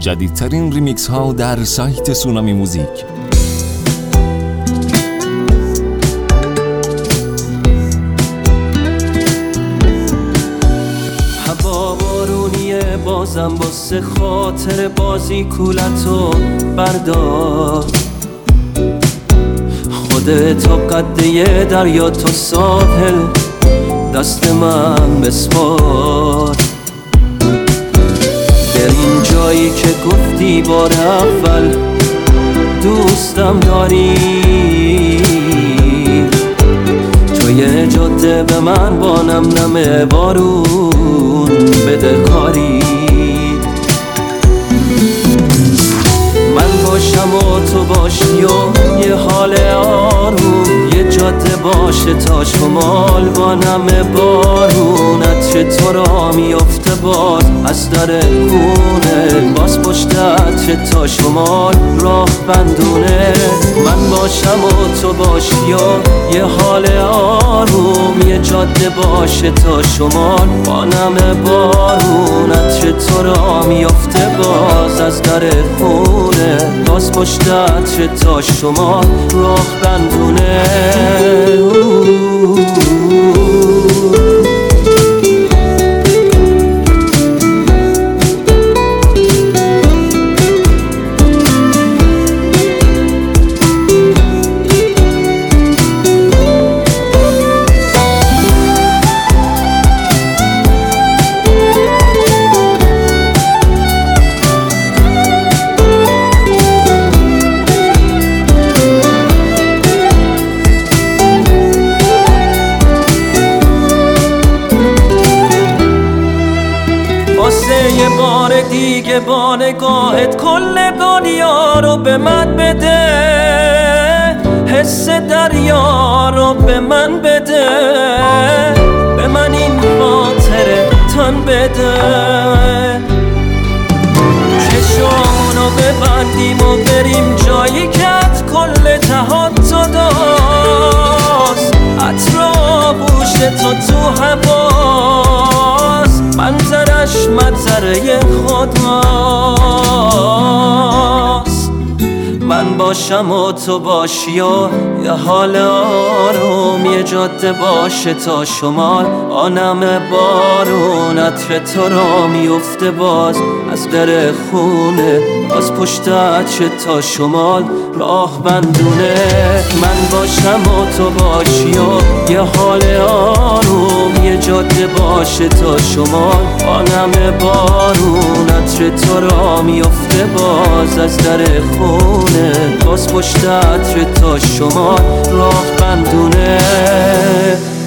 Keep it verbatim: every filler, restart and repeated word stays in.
جدیدترین ریمیکس ها در سایت سونامی موزیک. هوا بارونیه بازم واسه خاطر بازی کولتو بردار، خودتو قده دریا تو ساحل دست من بسپار. در این جایی که گفتی بار اول دوستم داری، توی جاده به من با نم نم بارون بده کاری. من باشم و تو باشی و یه حال آروم، یه جاده باشه تا شمال با نم بارون. عطر تو را میفته باز از در خونه، باز پشت عطر تا شمال راه بندونه. من باشم و تو باشی و یه حال آروم، یه جاده باشه تا شمال با نم بارون. عطر تو را میفته باز از در خونه، باز پشت عطر تا شمال راه بندونه. یه بار دیگه با نگاهت کل دنیا رو به من بده، حس دریا رو به من بده، به من این خاطره تن بده. چشامونو ببندیم و بریم جایی که کل جهان تو داست، عطر بوش تو تو هواست، منظرش منظره خداست. من باشم و تو باشی و یه حال آروم، یه جاده باشه تا شمال آنم بارون. عطر تو را میفته باز از در خونه، از پشت عطر تا شمال راه بندونه. من باشم و تو باشی و یه حال آروم، یه جاده باشه تا شمال آنم بارون. عطر تو را میفته باز از در خونه، باز پشت عطر تا شمال راه بندونه.